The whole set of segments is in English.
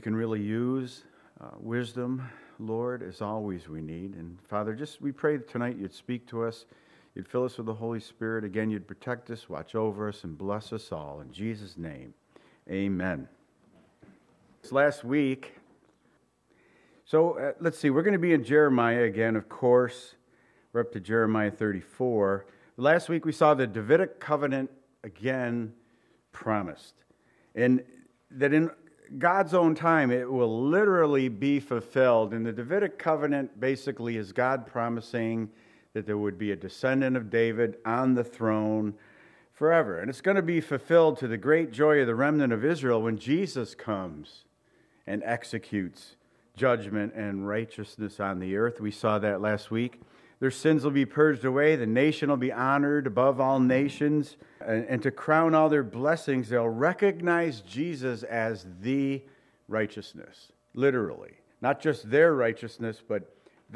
can really use wisdom, Lord, as always we need. And Father, we pray that tonight you'd speak to us, you'd fill us with the Holy Spirit. Again, you'd protect us, watch over us, and bless us all. In Jesus' name, amen. Last week, let's see, we're going to be in Jeremiah again, of course. We're up to Jeremiah 34. Last week we saw the Davidic covenant again promised. And that in God's own time it will literally be fulfilled. And the Davidic covenant basically is God promising that there would be a descendant of David on the throne forever. And it's going to be fulfilled to the great joy of the remnant of Israel when Jesus comes and executes judgment and righteousness on the earth. We saw that last week. Their sins will be purged away. The nation will be honored above all nations. And to crown all their blessings, they'll recognize Jesus as the righteousness, literally. Not just their righteousness, but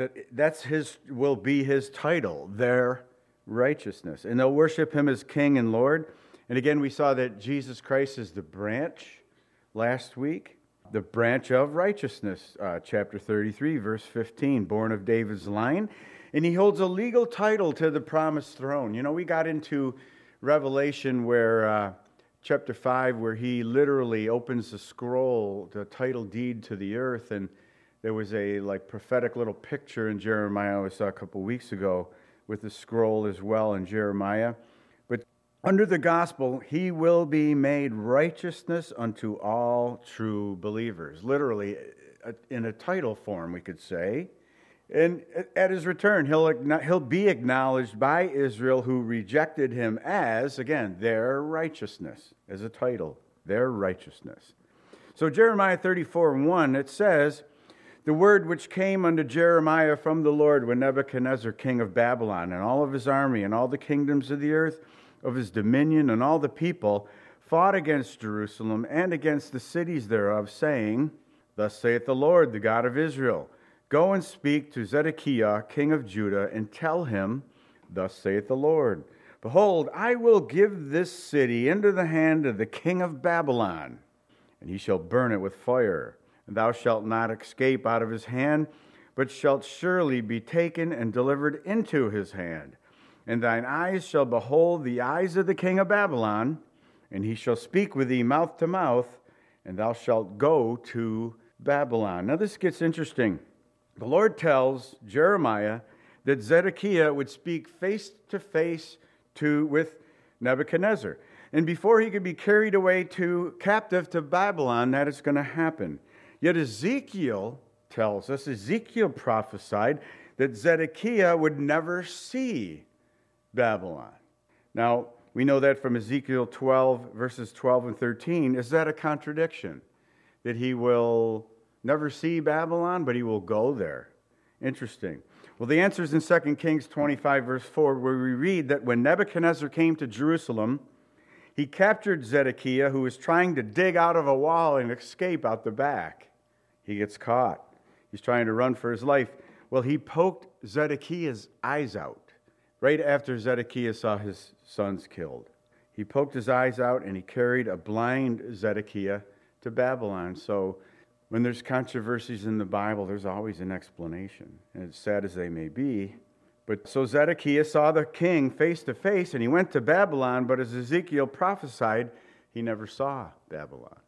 will be his title, their righteousness. And they'll worship him as King and Lord. And again, we saw that Jesus Christ is the branch last week. The branch of righteousness, chapter 33, verse 15, born of David's line. And he holds a legal title to the promised throne. You know, we got into Revelation where, chapter 5, where he literally opens the scroll, the title deed to the earth. And there was a prophetic little picture in Jeremiah I saw a couple weeks ago with the scroll as well in Jeremiah. But under the gospel, he will be made righteousness unto all true believers. Literally, in a title form, we could say. And at his return, he'll be acknowledged by Israel who rejected him as, again, their righteousness, as a title, their righteousness. So Jeremiah 34:1, it says, "The word which came unto Jeremiah from the Lord when Nebuchadnezzar, king of Babylon, and all of his army, and all the kingdoms of the earth, of his dominion, and all the people, fought against Jerusalem and against the cities thereof, saying, Thus saith the Lord, the God of Israel, Go and speak to Zedekiah, king of Judah, and tell him, Thus saith the Lord, Behold, I will give this city into the hand of the king of Babylon, and he shall burn it with fire. And thou shalt not escape out of his hand, but shalt surely be taken and delivered into his hand. And thine eyes shall behold the eyes of the king of Babylon, and he shall speak with thee mouth to mouth, and thou shalt go to Babylon." Now this gets interesting. The Lord tells Jeremiah that Zedekiah would speak face to face with Nebuchadnezzar. And before he could be carried away captive to Babylon, that is going to happen. Yet Ezekiel tells us, Ezekiel prophesied that Zedekiah would never see Babylon. Now, we know that from Ezekiel 12, verses 12 and 13. Is that a contradiction? That he will never see Babylon, but he will go there. Interesting. Well, the answer is in 2 Kings 25, verse 4, where we read that when Nebuchadnezzar came to Jerusalem, he captured Zedekiah, who was trying to dig out of a wall and escape out the back. He gets caught. He's trying to run for his life. Well, he poked Zedekiah's eyes out right after Zedekiah saw his sons killed. He poked his eyes out and he carried a blind Zedekiah to Babylon. So when there's controversies in the Bible, there's always an explanation. And as sad as they may be. But so Zedekiah saw the king face to face, and he went to Babylon, but as Ezekiel prophesied, he never saw Babylon.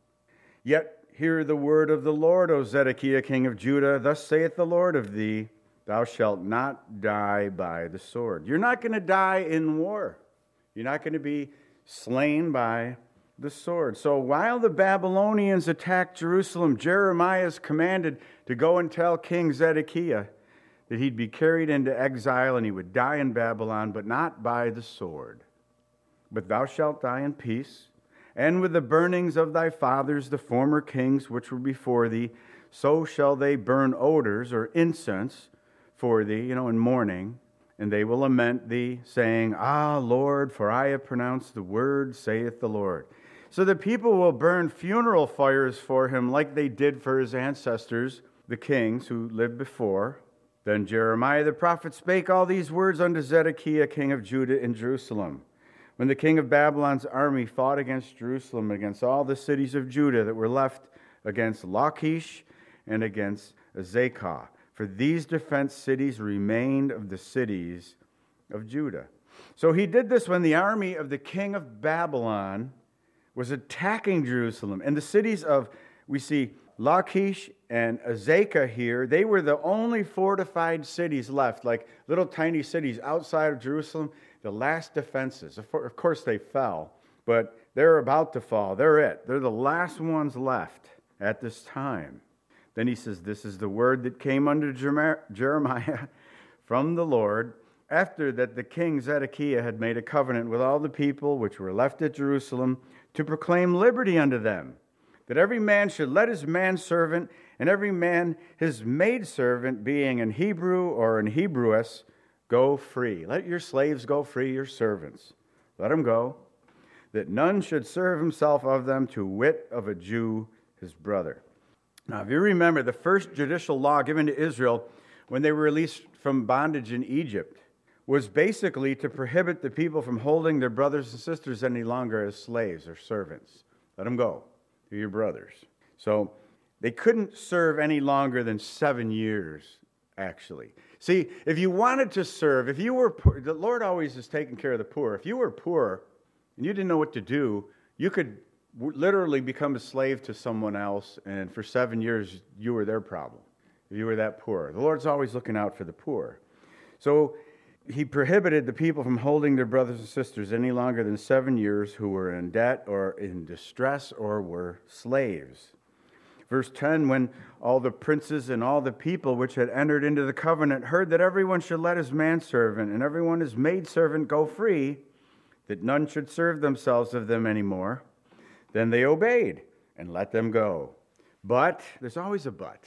Yet hear the word of the Lord, O Zedekiah, king of Judah. Thus saith the Lord of thee, Thou shalt not die by the sword. You're not going to die in war. You're not going to be slain by the sword. So while the Babylonians attacked Jerusalem, Jeremiah is commanded to go and tell King Zedekiah that he'd be carried into exile and he would die in Babylon, but not by the sword. But thou shalt die in peace, and with the burnings of thy fathers, the former kings which were before thee, so shall they burn odors or incense for thee, in mourning, and they will lament thee, saying, Ah, Lord, for I have pronounced the word, saith the Lord. So the people will burn funeral fires for him like they did for his ancestors, the kings who lived before. Then Jeremiah the prophet spake all these words unto Zedekiah, king of Judah, in Jerusalem. When the king of Babylon's army fought against Jerusalem, against all the cities of Judah that were left against Lachish and against Azekah. For these defense cities remained of the cities of Judah. So he did this when the army of the king of Babylon was attacking Jerusalem. And the cities of, we see Lachish and Azekah here, they were the only fortified cities left, like little tiny cities outside of Jerusalem, the last defenses. Of course they fell, but they're about to fall. They're it. They're the last ones left at this time. Then he says, this is the word that came unto Jeremiah from the Lord, after that the king Zedekiah had made a covenant with all the people which were left at Jerusalem to proclaim liberty unto them, that every man should let his manservant and every man his maidservant, being an Hebrew or an Hebrewess, go free. Let your slaves go free, your servants. Let them go, that none should serve himself of them, to wit of a Jew, his brother. Now, if you remember, the first judicial law given to Israel when they were released from bondage in Egypt was basically to prohibit the people from holding their brothers and sisters any longer as slaves or servants. Let them go. They're your brothers. So they couldn't serve any longer than 7 years, actually. See, if you wanted to serve, if you were poor, the Lord always is taking care of the poor. If you were poor and you didn't know what to do, you could literally become a slave to someone else, and for 7 years, you were their problem, if you were that poor. The Lord's always looking out for the poor. So he prohibited the people from holding their brothers and sisters any longer than 7 years who were in debt or in distress or were slaves. Verse 10, when all the princes and all the people which had entered into the covenant heard that everyone should let his manservant and everyone his maidservant go free, that none should serve themselves of them any more, then they obeyed and let them go. But, there's always a but.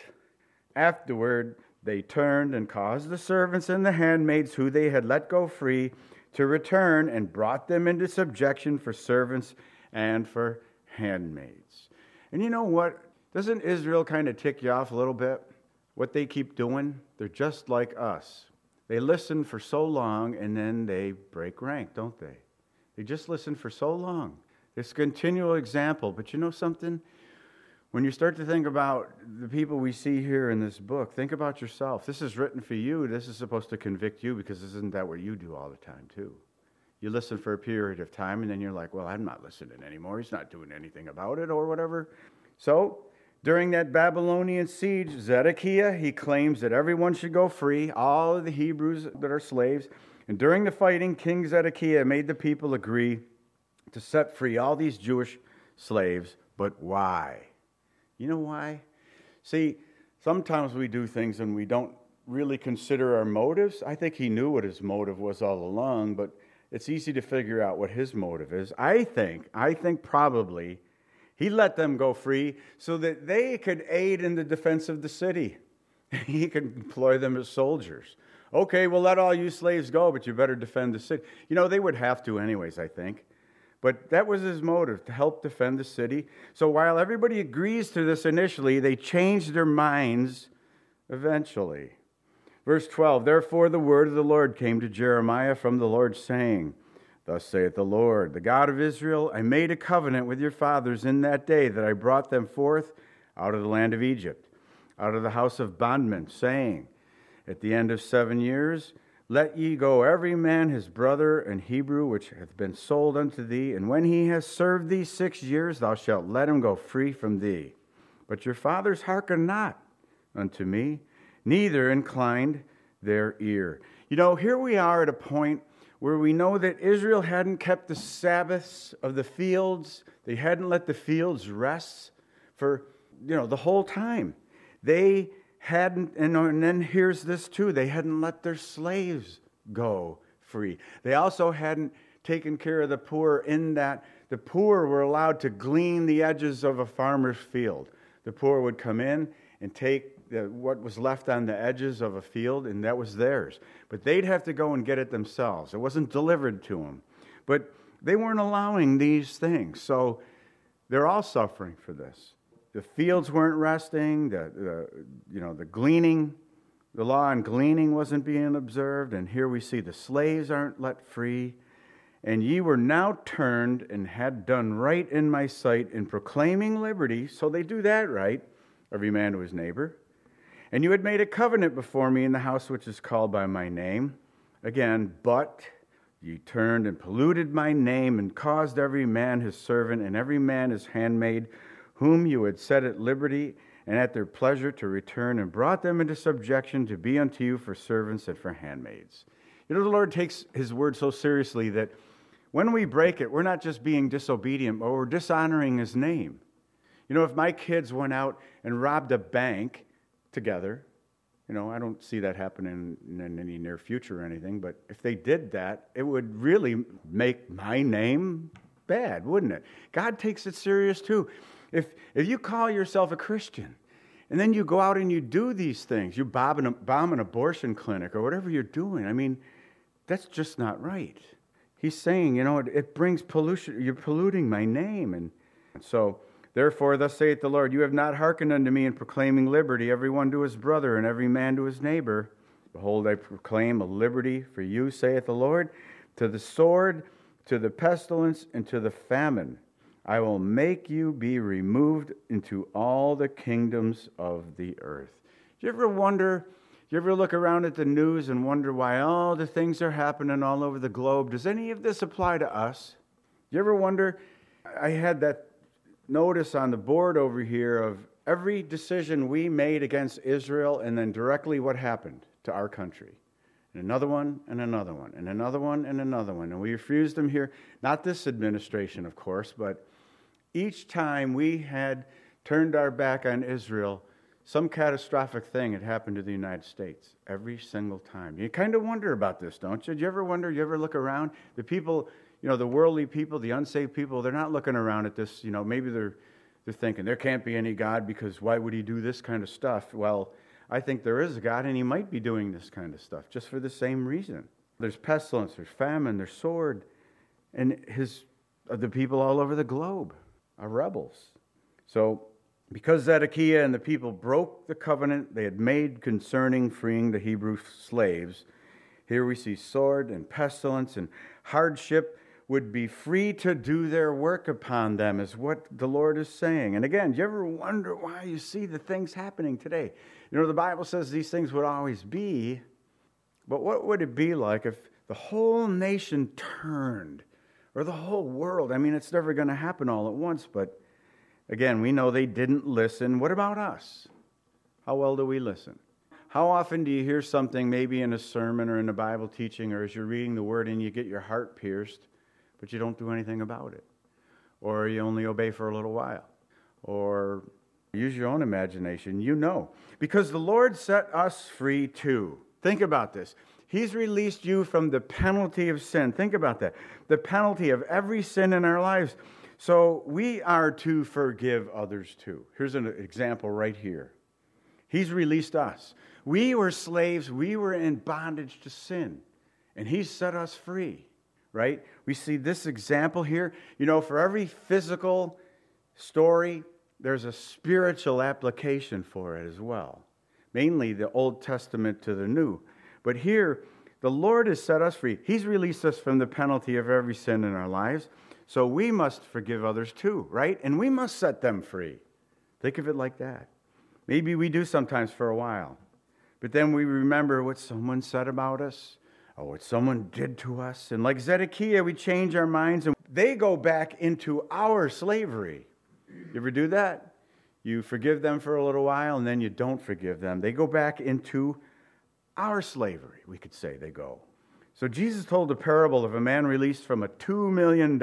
Afterward, they turned and caused the servants and the handmaids who they had let go free to return and brought them into subjection for servants and for handmaids. And you know what? Doesn't Israel kind of tick you off a little bit? What they keep doing? They're just like us. They listen for so long and then they break rank, don't they? They just listen for so long. This continual example. But you know something? When you start to think about the people we see here in this book, think about yourself. This is written for you. This is supposed to convict you, because isn't that what you do all the time too? You listen for a period of time and then you're like, well, I'm not listening anymore. He's not doing anything about it or whatever. So during that Babylonian siege, Zedekiah, he claims that everyone should go free, all of the Hebrews that are slaves. And during the fighting, King Zedekiah made the people agree to set free all these Jewish slaves. But why? You know why? See, sometimes we do things and we don't really consider our motives. I think he knew what his motive was all along, but it's easy to figure out what his motive is. I think probably he let them go free so that they could aid in the defense of the city. He could employ them as soldiers. Okay, we'll let all you slaves go, but you better defend the city. You know, they would have to anyways, I think. But that was his motive, to help defend the city. So while everybody agrees to this initially, they change their minds eventually. Verse 12, therefore the word of the Lord came to Jeremiah from the Lord, saying, thus saith the Lord, the God of Israel, I made a covenant with your fathers in that day that I brought them forth out of the land of Egypt, out of the house of bondmen, saying, at the end of 7 years, let ye go every man his brother and Hebrew, which hath been sold unto thee, and when he has served thee 6 years, thou shalt let him go free from thee. But your fathers hearkened not unto me, neither inclined their ear. You know, here we are at a point where we know that Israel hadn't kept the Sabbaths of the fields. They hadn't let the fields rest for, the whole time. They hadn't, and then here's this too, they hadn't let their slaves go free. They also hadn't taken care of the poor, in that the poor were allowed to glean the edges of a farmer's field. The poor would come in and take what was left on the edges of a field, and that was theirs. But they'd have to go and get it themselves. It wasn't delivered to them. But they weren't allowing these things. So they're all suffering for this. The fields weren't resting, the gleaning, the law on gleaning wasn't being observed, and here we see the slaves aren't let free, And ye were now turned and had done right in my sight in proclaiming liberty. So they do that right, every man to his neighbor. And you had made a covenant before me in the house which is called by my name. Again, but ye turned and polluted my name and caused every man his servant and every man his handmaid, whom you had set at liberty and at their pleasure to return, and brought them into subjection to be unto you for servants and for handmaids. You know, the Lord takes his word so seriously that when we break it, we're not just being disobedient, but we're dishonoring his name. You know, if my kids went out and robbed a bank together, you know, I don't see that happening in any near future or anything, but if they did that, it would really make my name bad, wouldn't it? God takes it serious too. If you call yourself a Christian, and then you go out and you do these things, you bomb an abortion clinic or whatever you're doing, I mean, that's just not right. He's saying, you know, it brings pollution. You're polluting my name. And so, therefore, thus saith the Lord, you have not hearkened unto me in proclaiming liberty, every one to his brother and every man to his neighbor. Behold, I proclaim a liberty for you, saith the Lord, to the sword, to the pestilence, and to the famine. I will make you be removed into all the kingdoms of the earth. Do you ever wonder, you ever look around at the news and wonder why all the things are happening all over the globe? Does any of this apply to us? Do you ever wonder, I had that notice on the board over here of every decision we made against Israel and then directly what happened to our country. And another one, and another one, and another one, and another one. And we refused them here. Not this administration, of course, but each time we had turned our back on Israel, some catastrophic thing had happened to the United States. Every single time. You kind of wonder about this, don't you? Do you ever wonder, you ever look around? The people, you know, the worldly people, the unsaved people, they're not looking around at this, you know, maybe they're thinking, there can't be any God because why would he do this kind of stuff? Well, I think there is a God, and he might be doing this kind of stuff just for the same reason. There's pestilence, there's famine, there's sword, and the people all over the globe are rebels. So, because Zedekiah and the people broke the covenant they had made concerning freeing the Hebrew slaves, here we see sword and pestilence and hardship would be free to do their work upon them, is what the Lord is saying. And again, do you ever wonder why you see the things happening today? You know, the Bible says these things would always be, but what would it be like if the whole nation turned, or the whole world? I mean, it's never going to happen all at once, but again, we know they didn't listen. What about us? How well do we listen? How often do you hear something maybe in a sermon or in a Bible teaching or as you're reading the Word and you get your heart pierced, but you don't do anything about it? Or you only obey for a little while? Or use your own imagination. You know. Because the Lord set us free too. Think about this. He's released you from the penalty of sin. Think about that. The penalty of every sin in our lives. So we are to forgive others too. Here's an example right here. He's released us. We were slaves. We were in bondage to sin. And he's set us free, right? We see this example here. You know, for every physical story, there's a spiritual application for it as well. Mainly the Old Testament to the New. But here, the Lord has set us free. He's released us from the penalty of every sin in our lives. So we must forgive others too, right? And we must set them free. Think of it like that. Maybe we do sometimes for a while. But then we remember what someone said about us, or what someone did to us. And like Zedekiah, we change our minds and they go back into our slavery. You ever do that? You forgive them for a little while and then you don't forgive them. They go back into our slavery, we could say they go. So Jesus told the parable of a man released from a $2 million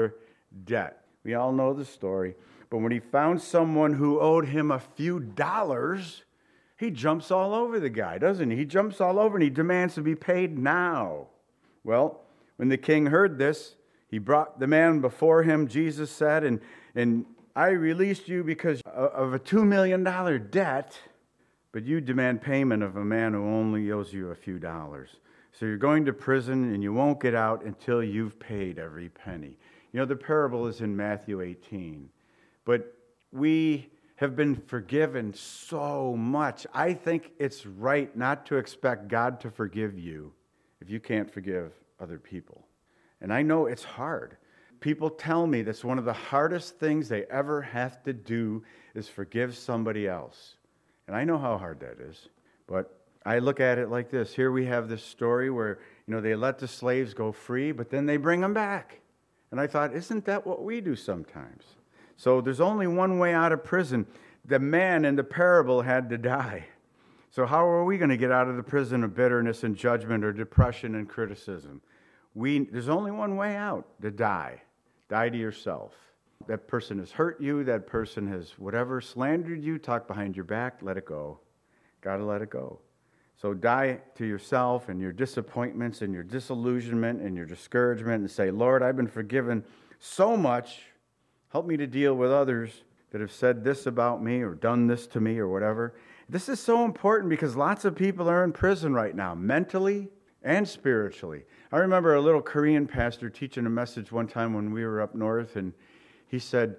debt. We all know the story. But when he found someone who owed him a few dollars, he jumps all over the guy, doesn't he? He jumps all over and he demands to be paid now. Well, when the king heard this, he brought the man before him. Jesus said, and I released you because of a $2 million debt, but you demand payment of a man who only owes you a few dollars. So you're going to prison and you won't get out until you've paid every penny. You know, the parable is in Matthew 18. But we have been forgiven so much. I think it's right not to expect God to forgive you if you can't forgive other people. And I know it's hard. People tell me that's one of the hardest things they ever have to do is forgive somebody else. And I know how hard that is. But I look at it like this. Here we have this story where, they let the slaves go free, but then they bring them back. And I thought, isn't that what we do sometimes? So there's only one way out of prison. The man in the parable had to die. So how are we going to get out of the prison of bitterness and judgment or depression and criticism? There's only one way out, to die. Die to yourself. That person has hurt you. That person has whatever, slandered you, talked behind your back. Let it go. Got to let it go. So die to yourself and your disappointments and your disillusionment and your discouragement and say, Lord, I've been forgiven so much. Help me to deal with others that have said this about me or done this to me or whatever. This is so important because lots of people are in prison right now, mentally and spiritually. I remember a little Korean pastor teaching a message one time when we were up north, and he said,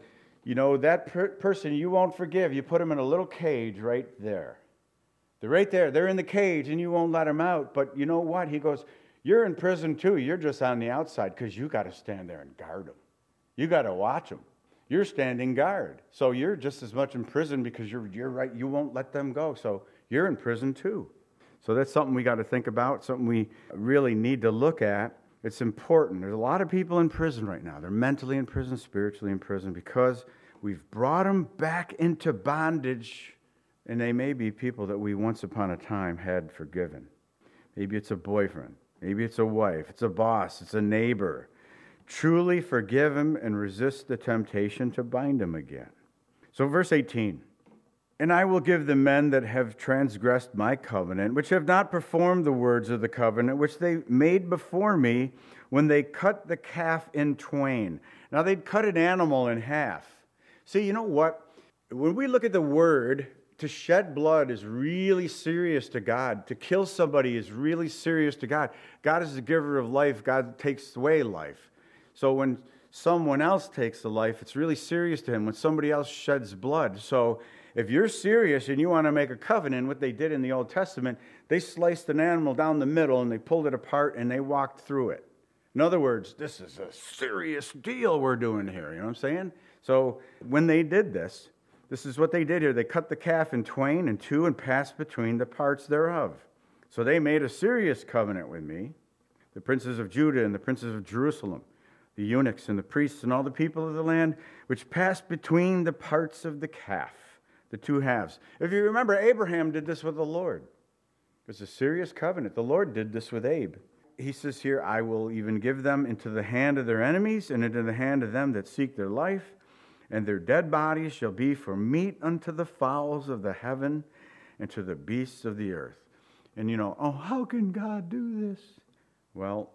that person you won't forgive, you put them in a little cage right there. They're right there. They're in the cage, and you won't let them out. But you know what? He goes, you're in prison too. You're just on the outside because you got to stand there and guard them. You got to watch them. You're standing guard. So you're just as much in prison because you're right. You won't let them go. So you're in prison too. So that's something we got to think about, something we really need to look at. It's important. There's a lot of people in prison right now. They're mentally in prison, spiritually in prison, because we've brought them back into bondage, and they may be people that we once upon a time had forgiven. Maybe it's a boyfriend. Maybe it's a wife. It's a boss. It's a neighbor. Truly forgive him and resist the temptation to bind him again. So verse 18. And I will give the men that have transgressed my covenant, which have not performed the words of the covenant, which they made before me when they cut the calf in twain. Now they'd cut an animal in half. See, you know what? When we look at the word, to shed blood is really serious to God. To kill somebody is really serious to God. God is the giver of life. God takes away life. So when someone else takes the life, it's really serious to him when somebody else sheds blood. So if you're serious and you want to make a covenant, what they did in the Old Testament, they sliced an animal down the middle and they pulled it apart and they walked through it. In other words, this is a serious deal we're doing here. You know what I'm saying? So when they did this, this is what they did here. They cut the calf in twain and two and passed between the parts thereof. So they made a serious covenant with me, the princes of Judah and the princes of Jerusalem, the eunuchs and the priests and all the people of the land, which passed between the parts of the calf, the two halves. If you remember, Abraham did this with the Lord. It was a serious covenant. The Lord did this with Abe. He says here, I will even give them into the hand of their enemies and into the hand of them that seek their life, and their dead bodies shall be for meat unto the fowls of the heaven and to the beasts of the earth. And how can God do this? Well,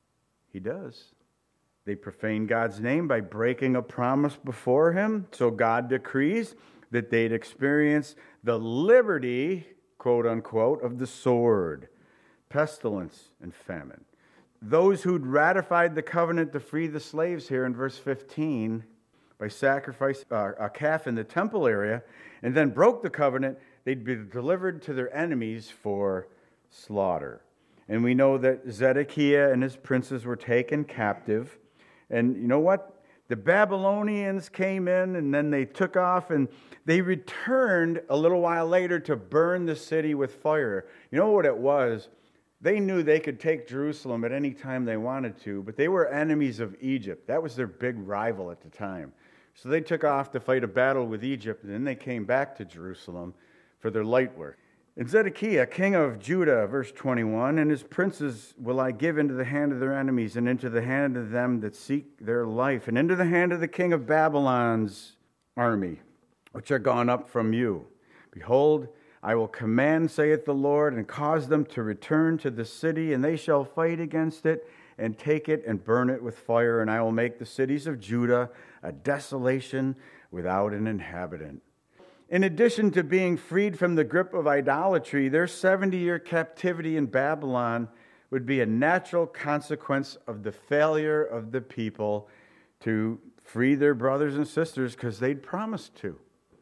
he does. They profane God's name by breaking a promise before him. So God decrees that they'd experience the liberty, quote unquote, of the sword, pestilence, and famine. Those who'd ratified the covenant to free the slaves here in verse 15 by sacrifice a calf in the temple area and then broke the covenant, they'd be delivered to their enemies for slaughter. And we know that Zedekiah and his princes were taken captive. And you know what? The Babylonians came in and then they took off and they returned a little while later to burn the city with fire. You know what it was? They knew they could take Jerusalem at any time they wanted to, but they were enemies of Egypt. That was their big rival at the time. So they took off to fight a battle with Egypt, and then they came back to Jerusalem for their light work. And Zedekiah, king of Judah, verse 21, and his princes will I give into the hand of their enemies, and into the hand of them that seek their life, and into the hand of the king of Babylon's army, which are gone up from you. Behold, I will command, saith the Lord, and cause them to return to the city, and they shall fight against it, and take it, and burn it with fire, and I will make the cities of Judah a desolation without an inhabitant. In addition to being freed from the grip of idolatry, their 70-year captivity in Babylon would be a natural consequence of the failure of the people to free their brothers and sisters because they'd promised to.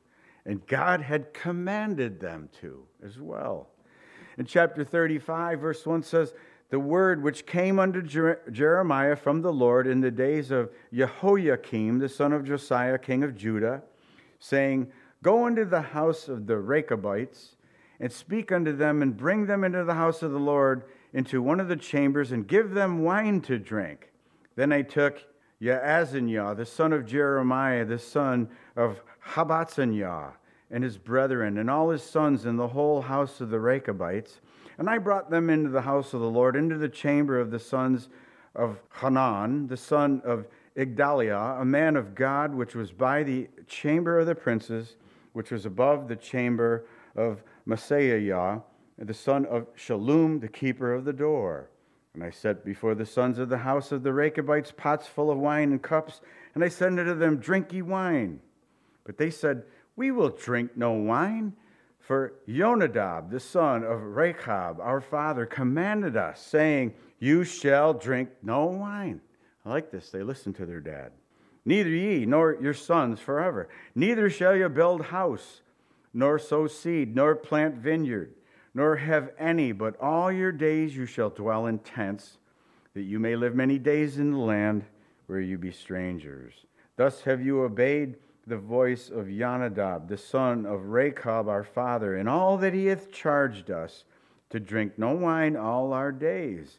And God had commanded them to as well. In chapter 35, verse 1 says, the word which came unto Jeremiah from the Lord in the days of Jehoiakim, the son of Josiah, king of Judah, saying, Go into the house of the Rechabites, and speak unto them, and bring them into the house of the Lord, into one of the chambers, and give them wine to drink. Then I took Jaazaniah, the son of Jeremiah, the son of Habatzaniah, and his brethren, and all his sons, and the whole house of the Rechabites, and I brought them into the house of the Lord, into the chamber of the sons of Hanan, the son of Igdaliah, a man of God, which was by the chamber of the princes, which was above the chamber of Maaseiah, the son of Shallum, the keeper of the door. And I set before the sons of the house of the Rechabites pots full of wine and cups, and I said unto them, Drink ye wine. But they said, We will drink no wine. For Jonadab, the son of Rechab, our father, commanded us, saying, You shall drink no wine. I like this. They listened to their dad. Neither ye, nor your sons forever. Neither shall you build house, nor sow seed, nor plant vineyard, nor have any, but all your days you shall dwell in tents, that you may live many days in the land where you be strangers. Thus have you obeyed the voice of Jonadab, the son of Rechab, our father, and all that he hath charged us, to drink no wine all our days,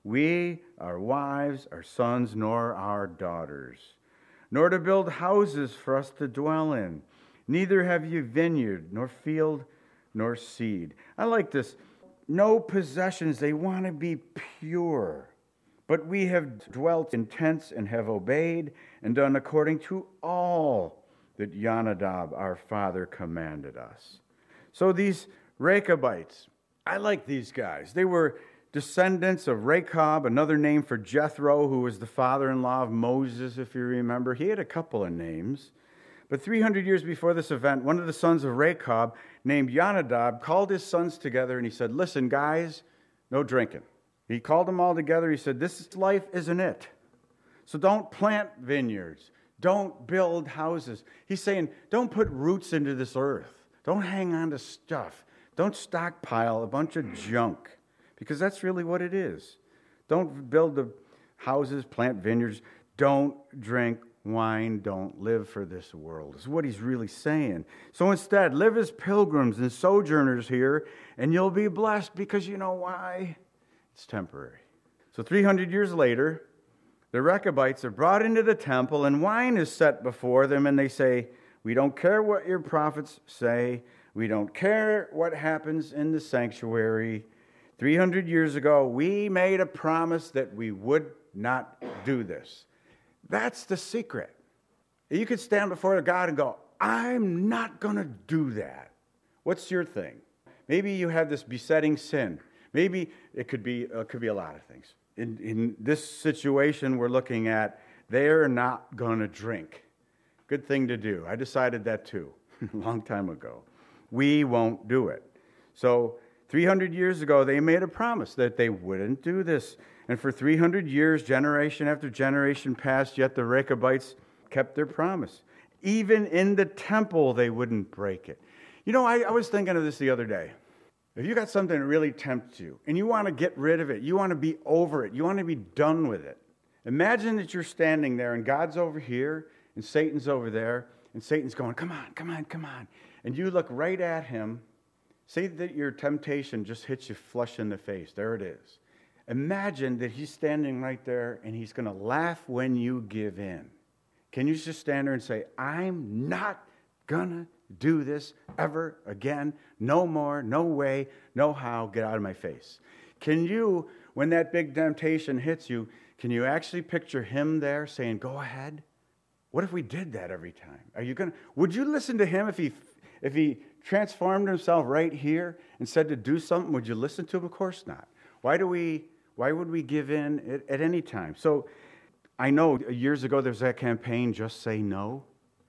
we, our wives, our sons, nor our daughters, nor to build houses for us to dwell in. Neither have you vineyard, nor field, nor seed. I like this. No possessions. They want to be pure. But we have dwelt in tents and have obeyed and done according to all that Jonadab, our father, commanded us. So these Rechabites, I like these guys. They were descendants of Rechab, another name for Jethro, who was the father-in-law of Moses, if you remember. He had a couple of names. But 300 years before this event, one of the sons of Rechab, named Jonadab, called his sons together and he said, Listen, guys, no drinking. He called them all together. He said, This life isn't it. So don't plant vineyards. Don't build houses. He's saying, don't put roots into this earth. Don't hang on to stuff. Don't stockpile a bunch of junk, because that's really what it is. Don't build the houses, plant vineyards. Don't drink wine. Don't live for this world, is what he's really saying. So instead, live as pilgrims and sojourners here, and you'll be blessed, because you know why? It's temporary. So 300 years later, the Rechabites are brought into the temple, and wine is set before them, and they say, We don't care what your prophets say. We don't care what happens in the sanctuary. 300 years ago, we made a promise that we would not do this. That's the secret. You could stand before God and go, I'm not going to do that. What's your thing? Maybe you have this besetting sin. Maybe it could be a lot of things. In this situation we're looking at, they're not going to drink. Good thing to do. I decided that too, a long time ago. We won't do it. So 300 years ago, they made a promise that they wouldn't do this. And for 300 years, generation after generation passed, yet the Rechabites kept their promise. Even in the temple, they wouldn't break it. You know, I was thinking of this the other day. If you got something that really tempts you, and you want to get rid of it, you want to be over it, you want to be done with it, imagine that you're standing there, and God's over here, and Satan's over there, and Satan's going, come on, come on, come on. And you look right at him. Say that your temptation just hits you flush in the face. There it is. Imagine that he's standing right there, and he's going to laugh when you give in. Can you just stand there and say, I'm not going to do this ever again? No more, no way, no how, get out of my face. Can you, when that big temptation hits you, can you actually picture him there saying, go ahead? What if we did that every time? Would you listen to him if he transformed himself right here and said to do something? Would you listen to him? Of course not. Why would we give in at any time? So I know years ago there was that campaign, Just Say No.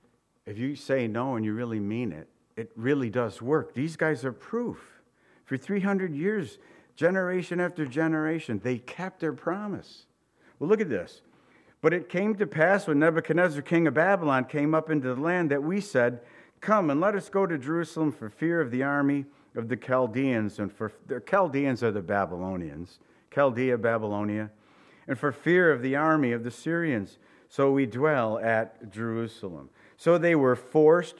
If you say no and you really mean it, it really does work. These guys are proof. For 300 years, generation after generation, they kept their promise. Well, look at this. But it came to pass when Nebuchadnezzar, king of Babylon, came up into the land that we said, Come and let us go to Jerusalem for fear of the army of the Chaldeans. And for the Chaldeans are the Babylonians. Chaldea, Babylonia, and for fear of the army of the Syrians. So we dwell at Jerusalem. So they were forced,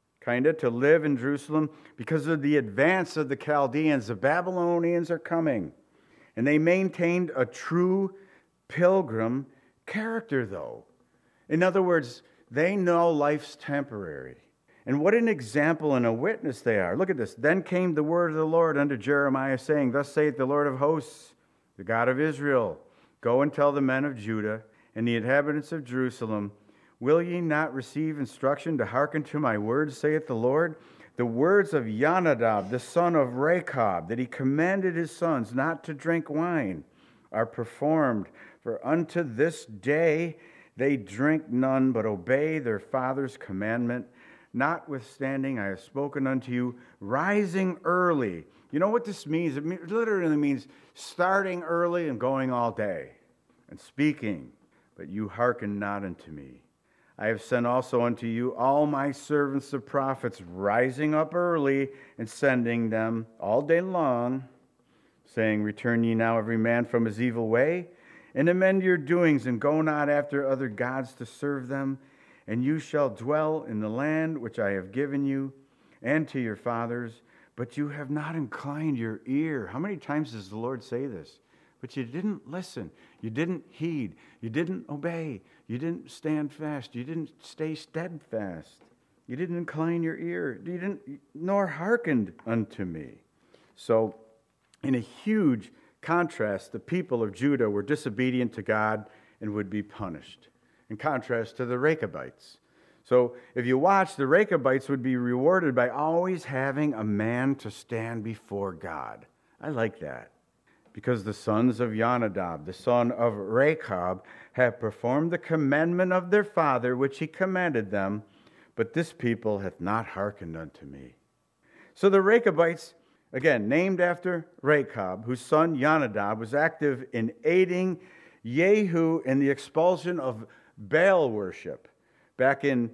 to live in Jerusalem because of the advance of the Chaldeans. The Babylonians are coming. And they maintained a true pilgrim character, though. In other words, they know life's temporary. And what an example and a witness they are. Look at this. Then came the word of the Lord unto Jeremiah, saying, Thus saith the Lord of hosts, the God of Israel, Go and tell the men of Judah and the inhabitants of Jerusalem, Will ye not receive instruction to hearken to my words, saith the Lord? The words of Jonadab, the son of Rechab, that he commanded his sons not to drink wine, are performed. For unto this day they drink none, but obey their father's commandment. Notwithstanding, I have spoken unto you, rising early. You know what this means? It literally means starting early and going all day, and speaking, but you hearken not unto me. I have sent also unto you all my servants the prophets, rising up early and sending them all day long, saying, Return ye now every man from his evil way, and amend your doings, and go not after other gods to serve them, and you shall dwell in the land which I have given you and to your fathers, but you have not inclined your ear. How many times does the Lord say this? But you didn't listen. You didn't heed. You didn't obey. You didn't stand fast. You didn't stay steadfast. You didn't incline your ear. You didn't, nor hearkened unto me. So, in a huge contrast, the people of Judah were disobedient to God and would be punished. In contrast to the Rechabites. So, if you watch, the Rechabites would be rewarded by always having a man to stand before God. I like that. Because the sons of Jonadab, the son of Rechab, have performed the commandment of their father, which he commanded them, but this people hath not hearkened unto me. So the Rechabites, again, named after Rechab, whose son Jonadab was active in aiding Jehu in the expulsion of Baal worship back in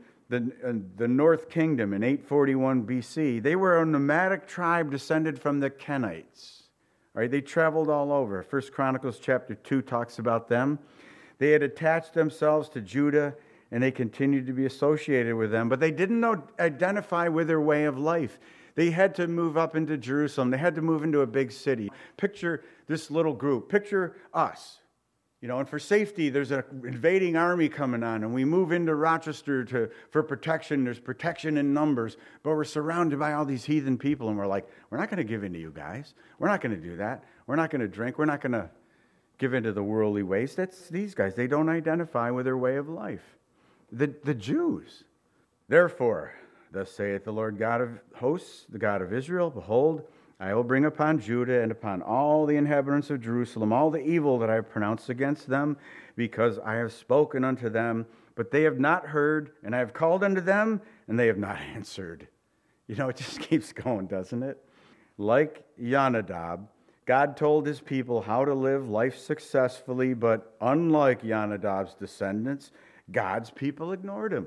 the North Kingdom in 841 BC. They were a nomadic tribe descended from the Kenites. Right, they traveled all over. 1 Chronicles chapter 2 talks about them. They had attached themselves to Judah, and they continued to be associated with them, but they didn't identify with their way of life. They had to move up into Jerusalem. They had to move into a big city. Picture this little group. Picture us. And for safety, there's an invading army coming on, and we move into Rochester for protection. There's protection in numbers, but we're surrounded by all these heathen people, and we're like, we're not going to give in to you guys. We're not going to do that. We're not going to drink. We're not going to give in to the worldly ways. That's these guys. They don't identify with their way of life. The Jews. Therefore, thus saith the Lord God of hosts, the God of Israel, Behold, I will bring upon Judah and upon all the inhabitants of Jerusalem all the evil that I have pronounced against them, because I have spoken unto them, but they have not heard, and I have called unto them, and they have not answered. It just keeps going, doesn't it? Like Jonadab, God told his people how to live life successfully, but unlike Jonadab's descendants, God's people ignored him.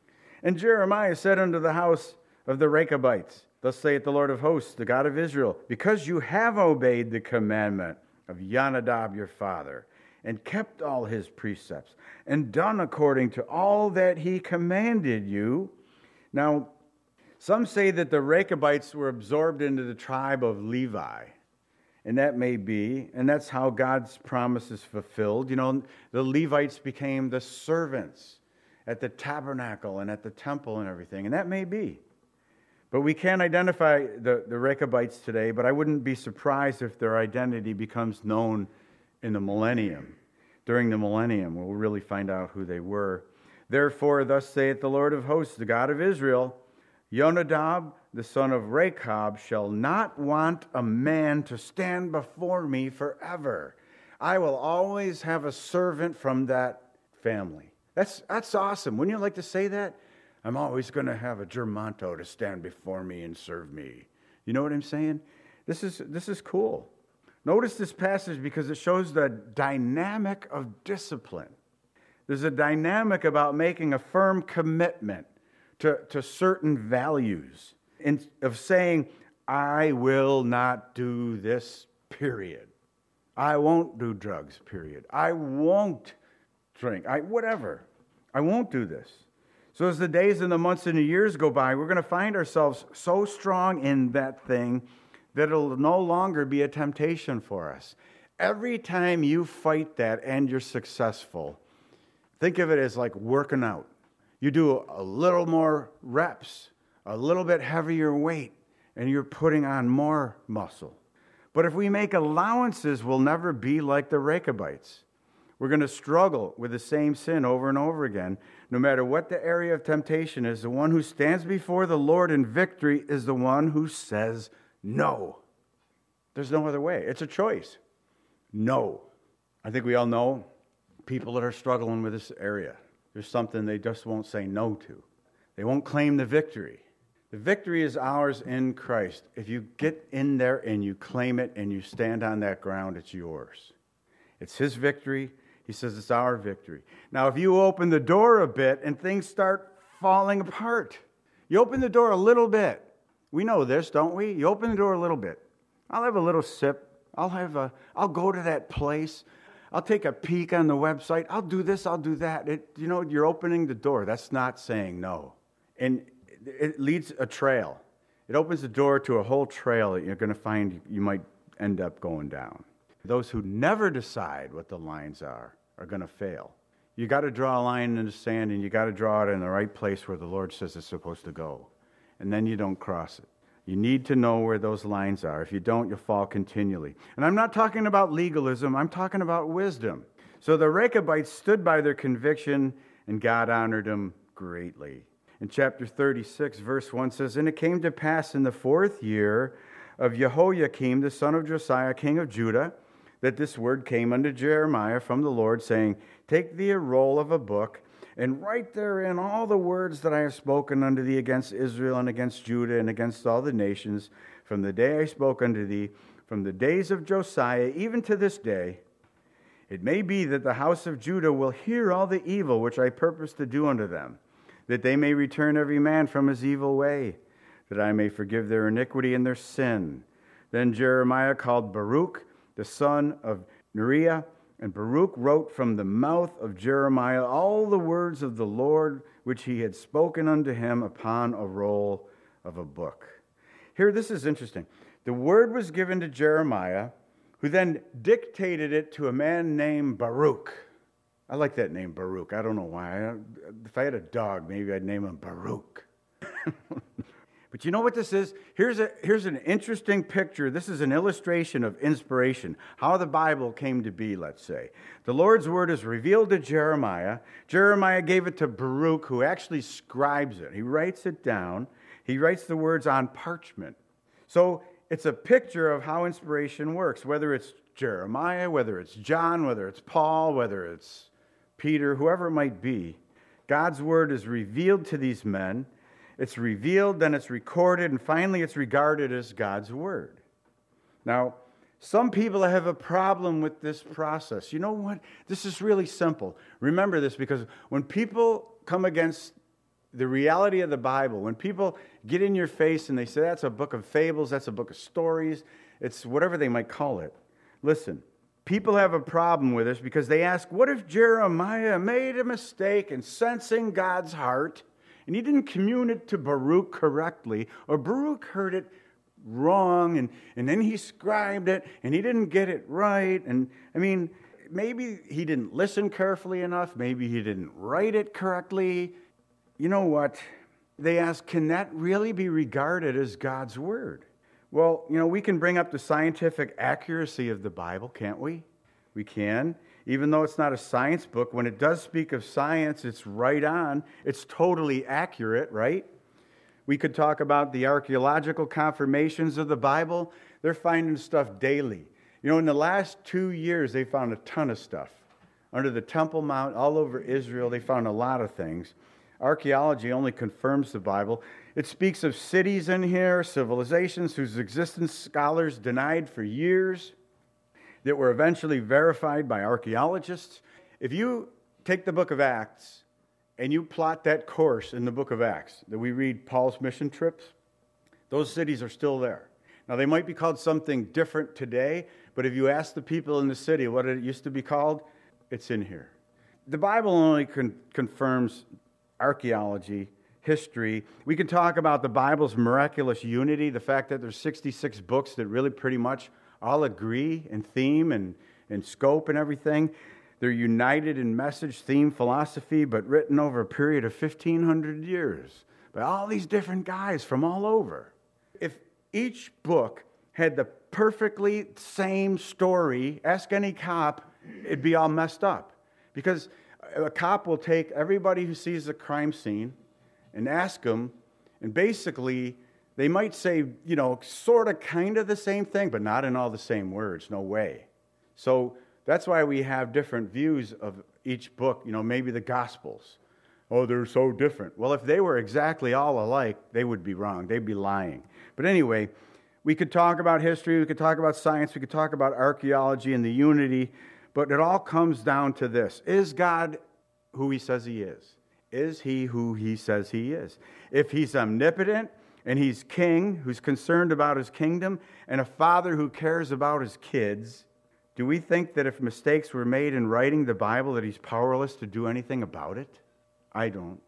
And Jeremiah said unto the house of the Rechabites, Thus saith the Lord of hosts, the God of Israel, Because you have obeyed the commandment of Jonadab your father, and kept all his precepts, and done according to all that he commanded you. Now, some say that the Rechabites were absorbed into the tribe of Levi. And that may be, and that's how God's promise is fulfilled. The Levites became the servants at the tabernacle and at the temple and everything, and that may be. But we can't identify the Rechabites today, but I wouldn't be surprised if their identity becomes known in the millennium. During the millennium, we'll really find out who they were. Therefore, thus saith the Lord of hosts, the God of Israel, Jonadab, the son of Rechab, shall not want a man to stand before me forever. I will always have a servant from that family. That's awesome. Wouldn't you like to say that? I'm always going to have a Germanto to stand before me and serve me. You know what I'm saying? This is cool. Notice this passage because it shows the dynamic of discipline. There's a dynamic about making a firm commitment to certain values, of saying, I will not do this, period. I won't do drugs, period. I won't drink. Whatever. I won't do this. So as the days and the months and the years go by, we're going to find ourselves so strong in that thing that it'll no longer be a temptation for us. Every time you fight that and you're successful, think of it as like working out. You do a little more reps, a little bit heavier weight, and you're putting on more muscle. But if we make allowances, we'll never be like the Rechabites. We're going to struggle with the same sin over and over again. No matter what the area of temptation is, the one who stands before the Lord in victory is the one who says no. There's no other way. It's a choice. No. I think we all know people that are struggling with this area. There's something they just won't say no to. They won't claim the victory. The victory is ours in Christ. If you get in there and you claim it and you stand on that ground, it's yours. It's His victory. He says it's our victory. Now, if you open the door a bit and things start falling apart, you open the door a little bit. We know this, don't we? You open the door a little bit. I'll have a little sip. I'll go to that place. I'll take a peek on the website. I'll do this, I'll do that. You're opening the door. That's not saying no. And it leads a trail. It opens the door to a whole trail that you're going to find you might end up going down. Those who never decide what the lines are going to fail. You got to draw a line in the sand, and you got to draw it in the right place where the Lord says it's supposed to go. And then you don't cross it. You need to know where those lines are. If you don't, you'll fall continually. And I'm not talking about legalism. I'm talking about wisdom. So the Rechabites stood by their conviction, and God honored them greatly. In chapter 36, verse 1 says, "And it came to pass in the 4th year of Jehoiakim, the son of Josiah, king of Judah, that this word came unto Jeremiah from the Lord, saying, Take thee a roll of a book, and write therein all the words that I have spoken unto thee against Israel and against Judah and against all the nations, from the day I spoke unto thee, from the days of Josiah, even to this day. It may be that the house of Judah will hear all the evil which I purpose to do unto them, that they may return every man from his evil way, that I may forgive their iniquity and their sin. Then Jeremiah called Baruch, the son of Neriah, and Baruch wrote from the mouth of Jeremiah all the words of the Lord which he had spoken unto him upon a roll of a book." Here, this is interesting. The word was given to Jeremiah, who then dictated it to a man named Baruch. I like that name, Baruch. I don't know why. If I had a dog, maybe I'd name him Baruch. But you know what this is? Here's an interesting picture. This is an illustration of inspiration, how the Bible came to be, let's say. The Lord's word is revealed to Jeremiah. Jeremiah gave it to Baruch, who actually scribes it. He writes it down. He writes the words on parchment. So it's a picture of how inspiration works, whether it's Jeremiah, whether it's John, whether it's Paul, whether it's Peter, whoever it might be. God's word is revealed to these men. It's revealed, then it's recorded, and finally it's regarded as God's word. Now, some people have a problem with this process. You know what? This is really simple. Remember this, because when people come against the reality of the Bible, when people get in your face and they say, that's a book of fables, that's a book of stories, it's whatever they might call it. Listen, people have a problem with this because they ask, what if Jeremiah made a mistake in sensing God's heart, and he didn't commune it to Baruch correctly, or Baruch heard it wrong, and then he scribed it, and he didn't get it right. And I mean, maybe he didn't listen carefully enough. Maybe he didn't write it correctly. You know what? They ask, can that really be regarded as God's word? Well, we can bring up the scientific accuracy of the Bible, can't we? We can. Even though it's not a science book, when it does speak of science, it's right on. It's totally accurate, right? We could talk about the archaeological confirmations of the Bible. They're finding stuff daily. In the last 2 years, they found a ton of stuff. Under the Temple Mount, all over Israel, they found a lot of things. Archaeology only confirms the Bible. It speaks of cities in here, civilizations whose existence scholars denied for years, that were eventually verified by archaeologists. If you take the book of Acts and you plot that course in the book of Acts that we read Paul's mission trips, those cities are still there. Now, they might be called something different today, But if you ask the people in the city what it used to be called, it's in here. The Bible only confirms archaeology, history. We can talk about the Bible's miraculous unity, the fact that there's 66 books that really pretty much all agree in theme and scope and everything. They're united in message, theme, philosophy, but written over a period of 1,500 years by all these different guys from all over. If each book had the perfectly same story, ask any cop, it'd be all messed up. Because a cop will take everybody who sees a crime scene and ask them, and basically they might say, sort of, kind of the same thing, but not in all the same words, no way. So that's why we have different views of each book, maybe the Gospels. Oh, they're so different. Well, if they were exactly all alike, they would be wrong. They'd be lying. But anyway, we could talk about history, we could talk about science, we could talk about archaeology and the unity, but it all comes down to this. Is God who he says he is? Is he who he says he is? If he's omnipotent and he's king who's concerned about his kingdom and a father who cares about his kids, do we think that if mistakes were made in writing the Bible that he's powerless to do anything about it? I don't.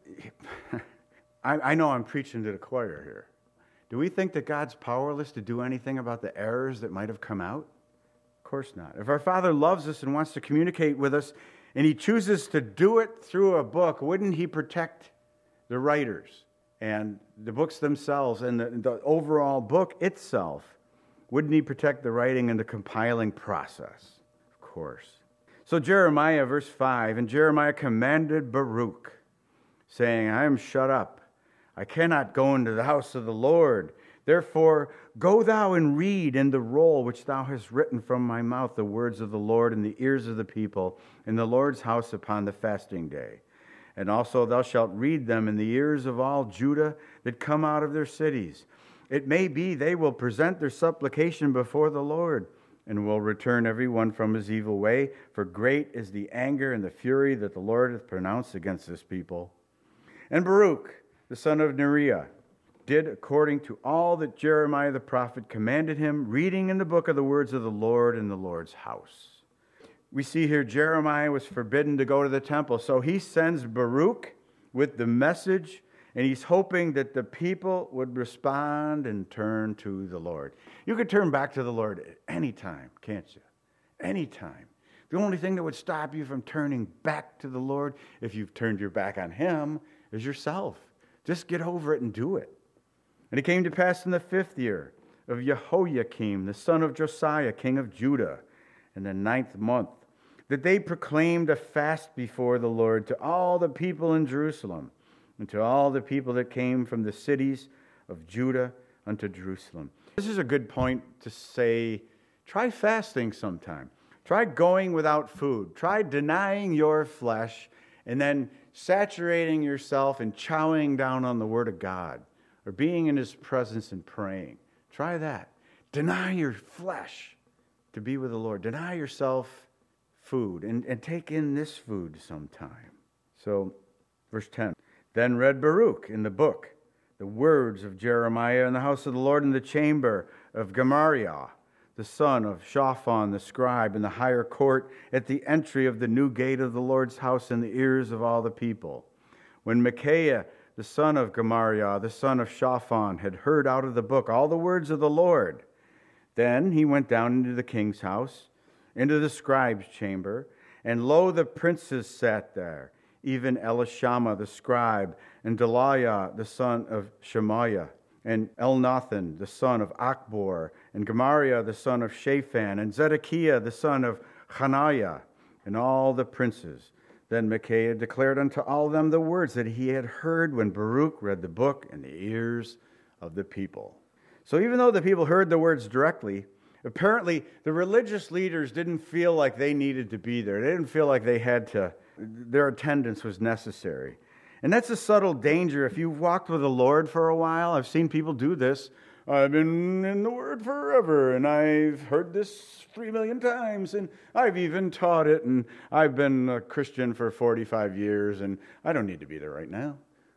I know I'm preaching to the choir here. Do we think that God's powerless to do anything about the errors that might have come out? Of course not. If our Father loves us and wants to communicate with us, and he chooses to do it through a book, wouldn't he protect the writers and the books themselves and the overall book itself? Wouldn't he protect the writing and the compiling process? Of course. So Jeremiah, verse 5, and Jeremiah commanded Baruch, saying, I am shut up. I cannot go into the house of the Lord. Therefore, go thou and read in the roll which thou hast written from my mouth the words of the Lord in the ears of the people in the Lord's house upon the fasting day. And also thou shalt read them in the ears of all Judah that come out of their cities. It may be they will present their supplication before the Lord, and will return every one from his evil way, for great is the anger and the fury that the Lord hath pronounced against this people. And Baruch, the son of Neriah, did according to all that Jeremiah the prophet commanded him, reading in the book of the words of the Lord in the Lord's house. We see here Jeremiah was forbidden to go to the temple, so he sends Baruch with the message, and he's hoping that the people would respond and turn to the Lord. You could turn back to the Lord at any time, can't you? Any time. The only thing that would stop you from turning back to the Lord, if you've turned your back on him, is yourself. Just get over it and do it. And it came to pass in the 5th year of Jehoiakim, the son of Josiah, king of Judah, in the 9th month, that they proclaimed a fast before the Lord to all the people in Jerusalem, and to all the people that came from the cities of Judah unto Jerusalem. This is a good point to say, try fasting sometime. Try going without food. Try denying your flesh, and then saturating yourself and chowing down on the Word of God, or being in his presence and praying. Try that. Deny your flesh to be with the Lord. Deny yourself food and take in this food sometime. So, verse 10. Then read Baruch in the book the words of Jeremiah in the house of the Lord in the chamber of Gemariah, the son of Shaphan the scribe, in the higher court at the entry of the new gate of the Lord's house, in the ears of all the people. When Micaiah, the son of Gemariah, the son of Shaphan, had heard out of the book all the words of the Lord, then he went down into the king's house, into the scribe's chamber, and lo, the princes sat there, even Elishama the scribe, and Delaiah the son of Shemaiah, and Elnathan the son of Achbor, and Gemariah the son of Shaphan, and Zedekiah the son of Hananiah, and all the princes. Then Micaiah declared unto all them the words that he had heard when Baruch read the book in the ears of the people. So even though the people heard the words directly, apparently the religious leaders didn't feel like they needed to be there. They didn't feel like they had to, their attendance was necessary. And that's a subtle danger. If you've walked with the Lord for a while, I've seen people do this. I've been in the Word forever, and I've heard this 3 million times, and I've even taught it, and I've been a Christian for 45 years, and I don't need to be there right now.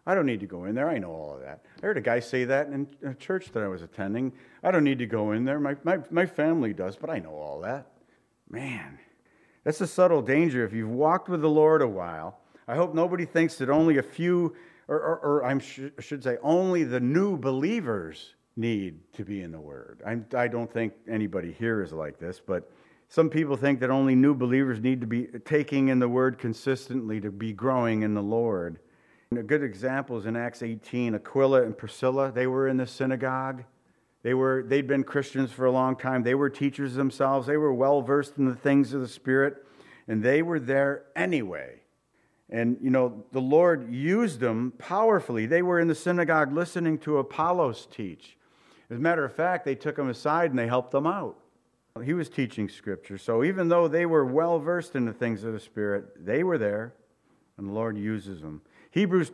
I don't need to go in there. I know all of that. I heard a guy say that in a church that I was attending. I don't need to go in there. My family does, but I know all that. Man, that's a subtle danger. If you've walked with the Lord a while, I hope nobody thinks that only a few, or I should say, only the new believers need to be in the Word. I don't think anybody here is like this, but some people think that only new believers need to be taking in the Word consistently to be growing in the Lord. And a good example is in Acts 18, Aquila and Priscilla, they were in the synagogue. They'd been Christians for a long time. They were teachers themselves. They were well-versed in the things of the Spirit, and they were there anyway. And, the Lord used them powerfully. They were in the synagogue listening to Apollos teach. As a matter of fact, they took him aside and they helped them out. He was teaching Scripture. So even though they were well-versed in the things of the Spirit, they were there, and the Lord uses them. Hebrews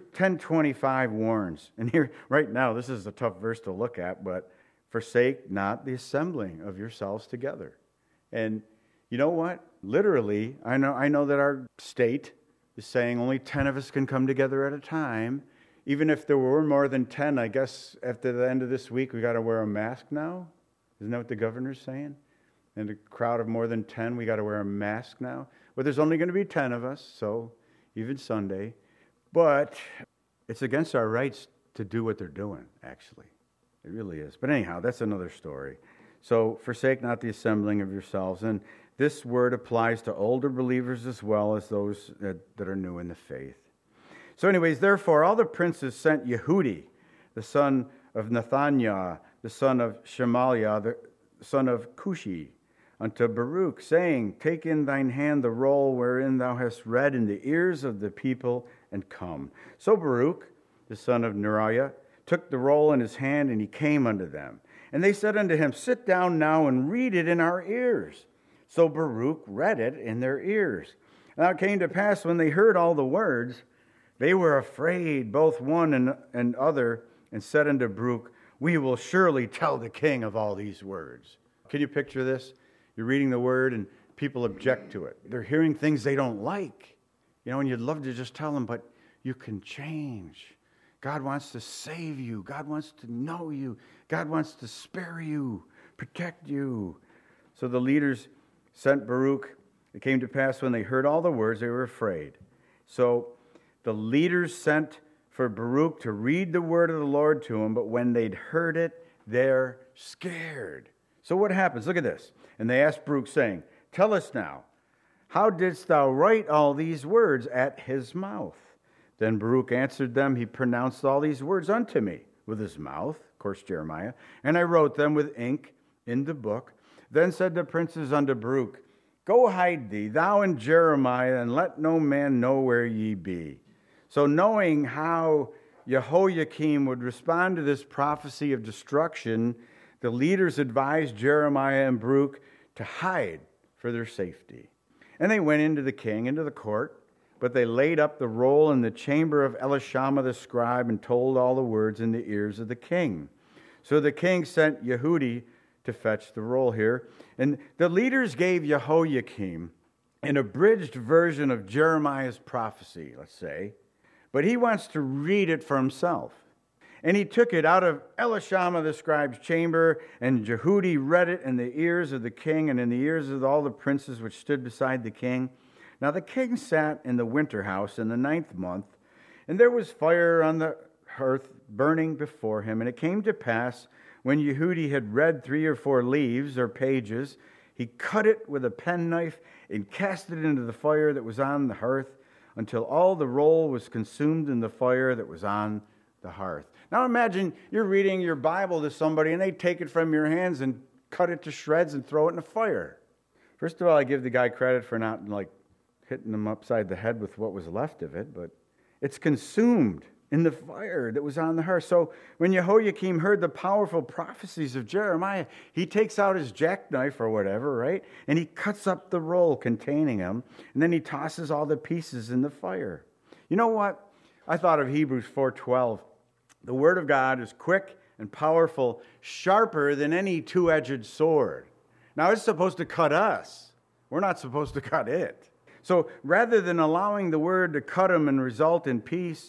10:25 warns, and here, right now, this is a tough verse to look at, but forsake not the assembling of yourselves together. And you know what? Literally, I know that our state is saying only 10 of us can come together at a time. Even if there were more than 10, I guess after the end of this week, we got to wear a mask now. Isn't that what the governor's saying? In a crowd of more than 10, we got to wear a mask now. Well, there's only going to be 10 of us, so even Sunday. But it's against our rights to do what they're doing, actually. It really is. But anyhow, that's another story. So forsake not the assembling of yourselves. And this word applies to older believers as well as those that are new in the faith. So anyways, therefore, all the princes sent Yehudi, the son of Nathaniah, the son of Shemaliah, the son of Cushi, unto Baruch, saying, take in thine hand the roll wherein thou hast read in the ears of the people, and come. So Baruch, the son of Neriah, took the roll in his hand, and he came unto them. And they said unto him, sit down now and read it in our ears. So Baruch read it in their ears. Now it came to pass, when they heard all the words, they were afraid, both one and other, and said unto Baruch, we will surely tell the king of all these words. Can you picture this? You're reading the word, and people object to it. They're hearing things they don't like. And you'd love to just tell them, but you can change. God wants to save you. God wants to know you. God wants to spare you, protect you. So the leaders sent Baruch. It came to pass when they heard all the words, they were afraid. So the leaders sent for Baruch to read the word of the Lord to him, but when they'd heard it, they're scared. So what happens? Look at this. And they asked Baruch, saying, tell us now, how didst thou write all these words at his mouth? Then Baruch answered them, he pronounced all these words unto me with his mouth, of course Jeremiah, and I wrote them with ink in the book. Then said the princes unto Baruch, go hide thee, thou and Jeremiah, and let no man know where ye be. So knowing how Jehoiakim would respond to this prophecy of destruction, the leaders advised Jeremiah and Baruch to hide for their safety. And they went into the king, into the court, but they laid up the roll in the chamber of Elishama the scribe and told all the words in the ears of the king. So the king sent Yehudi to fetch the roll here. And the leaders gave Jehoiakim an abridged version of Jeremiah's prophecy, let's say, but he wants to read it for himself. And he took it out of Elishama the scribe's chamber, and Yehudi read it in the ears of the king and in the ears of all the princes which stood beside the king. Now the king sat in the winter house in the 9th month, and there was fire on the hearth burning before him. And it came to pass, when Yehudi had read 3 or 4 leaves or pages, he cut it with a penknife and cast it into the fire that was on the hearth, until all the roll was consumed in the fire that was on the hearth. Now imagine you're reading your Bible to somebody and they take it from your hands and cut it to shreds and throw it in the fire. First of all, I give the guy credit for not hitting him upside the head with what was left of it, but it's consumed in the fire that was on the hearth. So when Jehoiakim heard the powerful prophecies of Jeremiah, he takes out his jackknife or whatever, right? And he cuts up the roll containing him, and then he tosses all the pieces in the fire. You know what? I thought of Hebrews 4:12. The word of God is quick and powerful, sharper than any two-edged sword. Now it's supposed to cut us. We're not supposed to cut it. So rather than allowing the word to cut him and result in peace,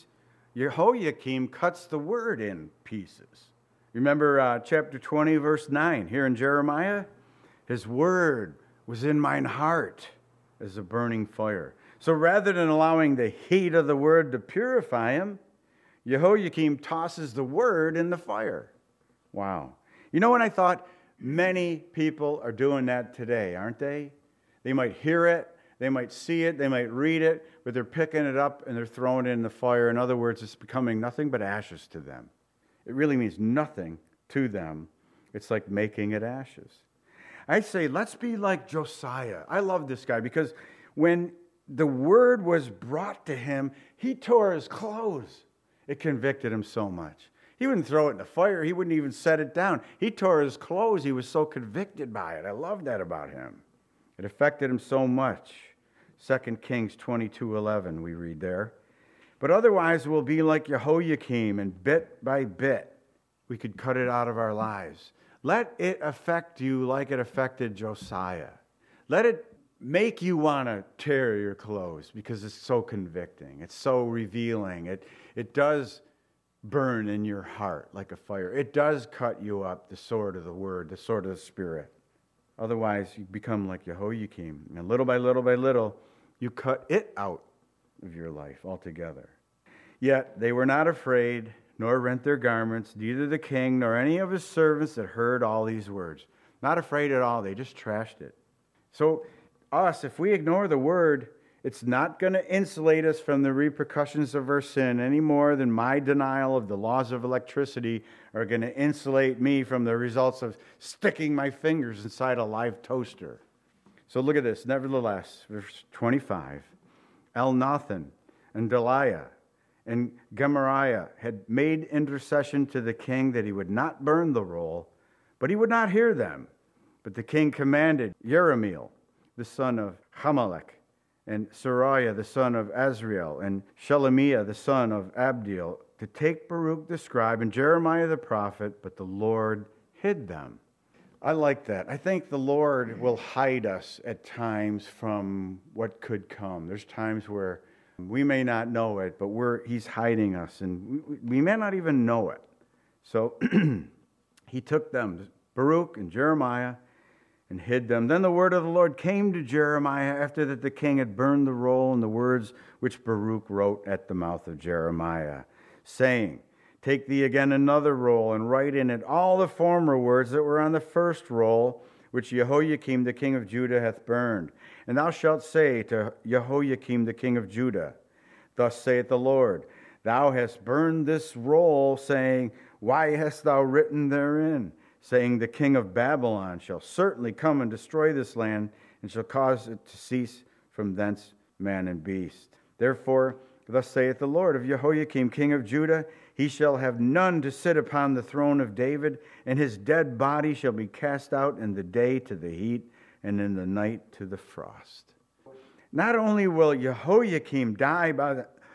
Jehoiakim cuts the word in pieces. Remember chapter 20, verse 9, here in Jeremiah? His word was in mine heart as a burning fire. So rather than allowing the heat of the word to purify him, Jehoiakim tosses the word in the fire. Wow. You know what I thought? Many people are doing that today, aren't they? They might hear it, they might see it, they might read it, but they're picking it up and they're throwing it in the fire. In other words, it's becoming nothing but ashes to them. It really means nothing to them. It's like making it ashes. I say, let's be like Josiah. I love this guy because when the word was brought to him, he tore his clothes. It convicted him so much. He wouldn't throw it in the fire. He wouldn't even set it down. He tore his clothes. He was so convicted by it. I love that about him. It affected him so much. 2 Kings 22:11, we read there. But otherwise, we'll be like Jehoiakim, and bit by bit, we could cut it out of our lives. Let it affect you like it affected Josiah. Let it make you want to tear your clothes because it's so convicting. It's so revealing. It does burn in your heart like a fire. It does cut you up, the sword of the word, the sword of the Spirit. Otherwise, you become like Jehoiakim. And little by little by little, you cut it out of your life altogether. Yet they were not afraid, nor rent their garments, neither the king nor any of his servants that heard all these words. Not afraid at all. They just trashed it. So us, if we ignore the word, it's not going to insulate us from the repercussions of our sin any more than my denial of the laws of electricity are going to insulate me from the results of sticking my fingers inside a live toaster. So look at this. Nevertheless, verse 25, Elnathan and Deliah and Gemariah had made intercession to the king that he would not burn the roll, but he would not hear them. But the king commanded Jerahmeel, the son of Hamelech, and Sariah, the son of Azriel, and Shelemiah, the son of Abdiel, to take Baruch the scribe and Jeremiah the prophet, but the Lord hid them. I like that. I think the Lord will hide us at times from what could come. There's times where we may not know it, but He's hiding us, and we may not even know it. So he took them, Baruch and Jeremiah, and hid them. Then the word of the Lord came to Jeremiah after that the king had burned the roll and the words which Baruch wrote at the mouth of Jeremiah, saying, Take thee again another roll, and write in it all the former words that were on the first roll, which Jehoiakim the king of Judah hath burned. And thou shalt say to Jehoiakim the king of Judah, Thus saith the Lord, Thou hast burned this roll, saying, Why hast thou written therein? Saying, The king of Babylon shall certainly come and destroy this land, and shall cause it to cease from thence man and beast. Therefore, thus saith the Lord of Jehoiakim king of Judah, He shall have none to sit upon the throne of David, and his dead body shall be cast out in the day to the heat, and in the night to the frost. Not only will Jehoiakim die by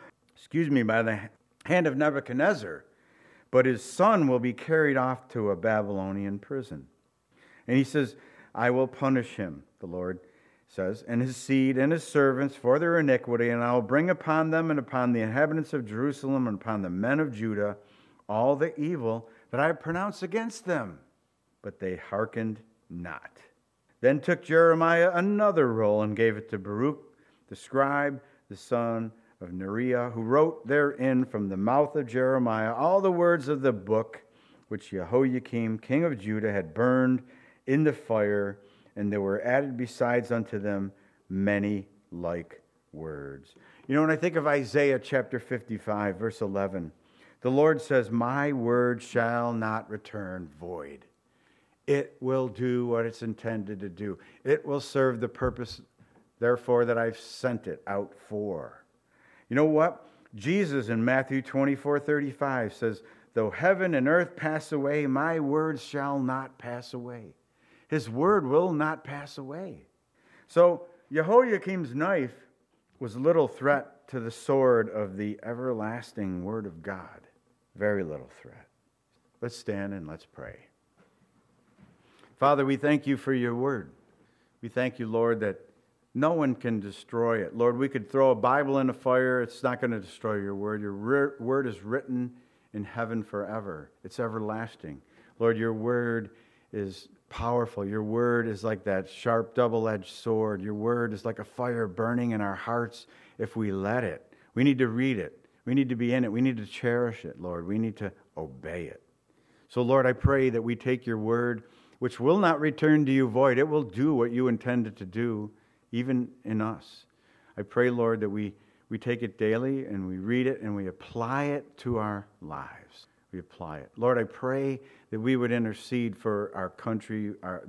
the hand of Nebuchadnezzar, but his son will be carried off to a Babylonian prison. And he says, I will punish him, the Lord says, and his seed and his servants for their iniquity, and I will bring upon them and upon the inhabitants of Jerusalem and upon the men of Judah all the evil that I have pronounced against them. But they hearkened not. Then took Jeremiah another roll and gave it to Baruch, the scribe, the son of Neriah, who wrote therein from the mouth of Jeremiah all the words of the book which Jehoiakim king of Judah had burned in the fire, and there were added besides unto them many like words. You know, when I think of Isaiah chapter 55, verse 11, the Lord says, My word shall not return void. It will do what it's intended to do. It will serve the purpose, therefore, that I've sent it out for. You know what? Jesus in Matthew 24:35 says, Though heaven and earth pass away, my words shall not pass away. His word will not pass away. So Jehoiakim's knife was little threat to the sword of the everlasting word of God. Very little threat. Let's stand and let's pray. Father, we thank you for your word. We thank you, Lord, that No one can destroy it. Lord, we could throw a Bible in a fire. It's not going to destroy your word. Your word is written in heaven forever. It's everlasting. Lord, your word is powerful. Your word is like that sharp double-edged sword. Your word is like a fire burning in our hearts if we let it. We need to read it. We need to be in it. We need to cherish it, Lord. We need to obey it. So, Lord, I pray that we take your word, which will not return to you void. It will do what you intended to do, even in us. I pray, Lord, that we take it daily and we read it and we apply it to our lives. We apply it. Lord, I pray that we would intercede for our country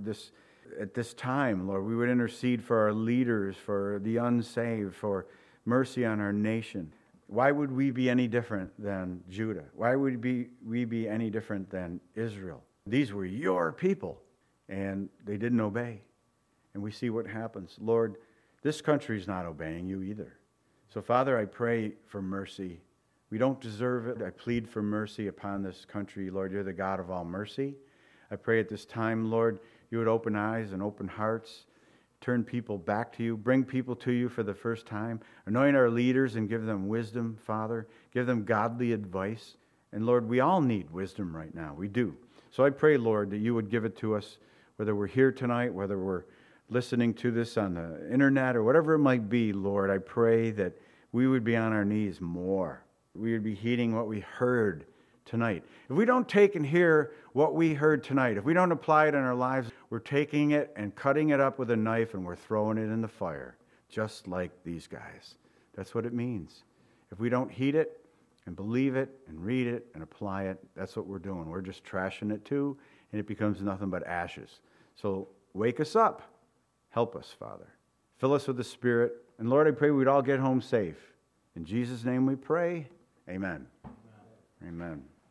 at this time, Lord. We would intercede for our leaders, for the unsaved, for mercy on our nation. Why would we be any different than Judah? Why would we be any different than Israel? These were your people, and they didn't obey. And we see what happens. Lord, this country's not obeying you either. So, Father, I pray for mercy. We don't deserve it. I plead for mercy upon this country. Lord, you're the God of all mercy. I pray at this time, Lord, you would open eyes and open hearts, turn people back to you, bring people to you for the first time, anoint our leaders and give them wisdom, Father. Give them godly advice. And, Lord, we all need wisdom right now. We do. So I pray, Lord, that you would give it to us, whether we're here tonight, whether we're listening to this on the internet or whatever it might be, Lord. I pray that we would be on our knees more. We would be heeding what we heard tonight. If we don't take and hear what we heard tonight, if we don't apply it in our lives, we're taking it and cutting it up with a knife and we're throwing it in the fire, just like these guys. That's what it means. If we don't heed it and believe it and read it and apply it, that's what we're doing. We're just trashing it too, and it becomes nothing but ashes. So wake us up. Help us, Father. Fill us with the Spirit. And Lord, I pray we'd all get home safe. In Jesus' name we pray. Amen. Amen.